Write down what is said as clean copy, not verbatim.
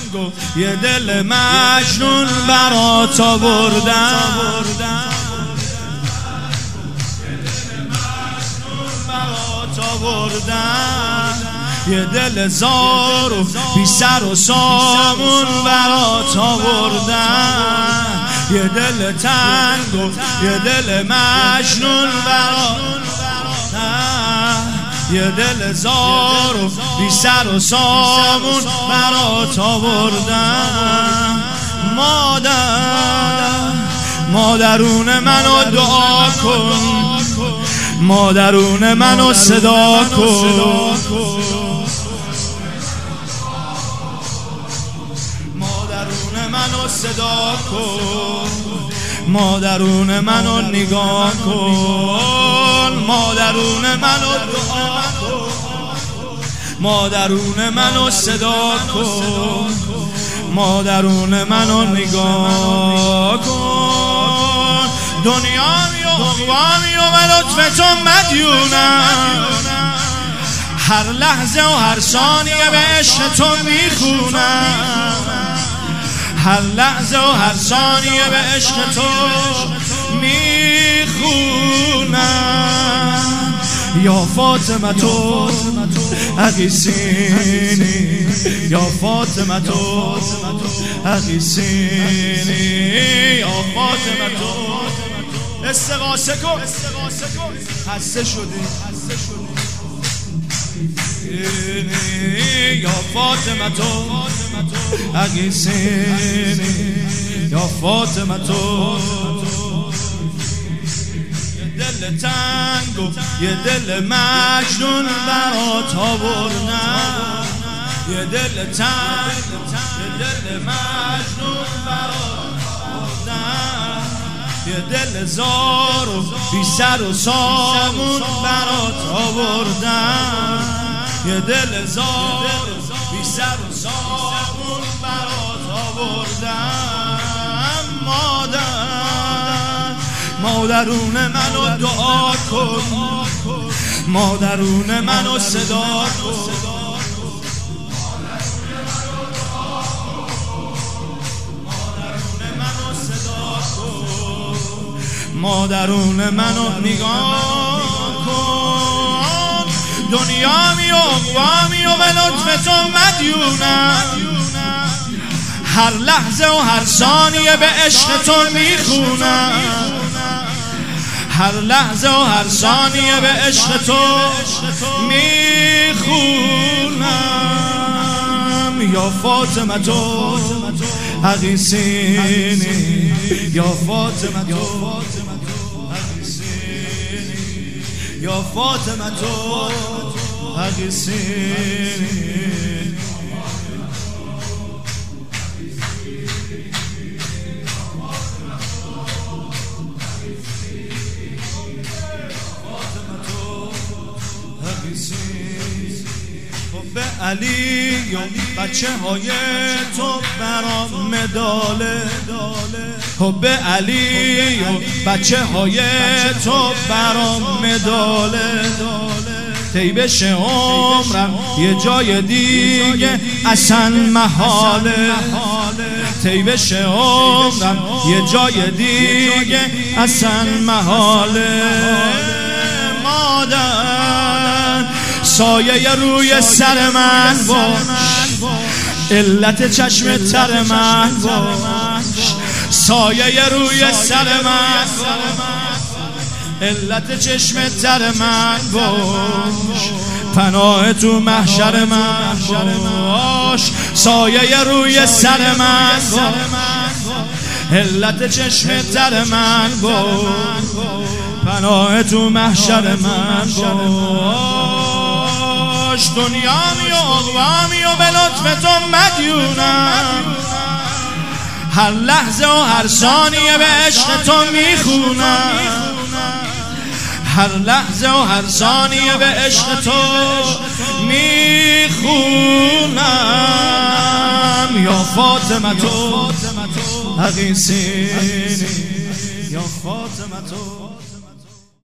تنگ و یه دل مجنون برات آوردم، یه دل زار و بی سر و سامون برات آوردم، یه دل تنگ و یه دل مجنون برات، یه دل زار و بی سر و سامون برات آوردم. مادرون منو دعا کن، مادرون منو صدا کن، مادرون منو صدا کن، مادرون منو نگاه کن، مادرون منو دعا کن، مادرون منو صدا کن، مادرون منو نگاه کن. دنیامی و اقوامی و به لطف تو مدیونم، هر لحظه و هر ثانیه به عشق تو میخونم، هر لحظه و هر ثانیه به عشق تو میخونم. یا فاطمه تو اغیثینی، یا فاطمه تو اغیثینی، یا فاطمه تو استغاثه کن، خسته شدی، یا فاطمه تو اغیثینی، یا فاطمه تو. یه دل تنگ و یه دل مجنون برات آوردم، یه دل تنگ یه دل مجنون برات آوردم، یه دل زار و بی سر و سامون برات آوردم، یه دل زار و بی سر و سامون برات آوردم. مادرون منو دعا کن، مادرون منو صدا کن، مادرون منو نگاه کن. دنیامی و اقوامی و به لطف تو مدیونم، هر لحظه و هر ثانیه به عشق تو میخونم، هر لحظه و هر ثانیه به عشق تو میخونم. یا فاطمه تو اغیثینی، یا فاطمه تو اغیثینی، یا فاطمه تو اغیثینی. به علی و بچه های تو برام مداله، حب علی و بچه های تو برام مداله. طیبش عمرم یه جای دیگه اصلا محاله، طیبش عمرم یه جای دیگه اصلا محاله. مادر سایه روی سر من باش، علت چشم تر من باش، سایه روی سر من باش، علت چشم تر من باش، پناه تو محشر من باش، سایه روی سر من باش، علت چشم تر من باش، پناه تو محشر من باش. دنیامی و اقوامی و به لطف تو مدیونم، هر لحظه و هر ثانیه به عشق تو میخونم، هر لحظه و هر ثانیه به عشق تو میخونم. یا فاطمه تو اغیثینی، یا فاطمه تو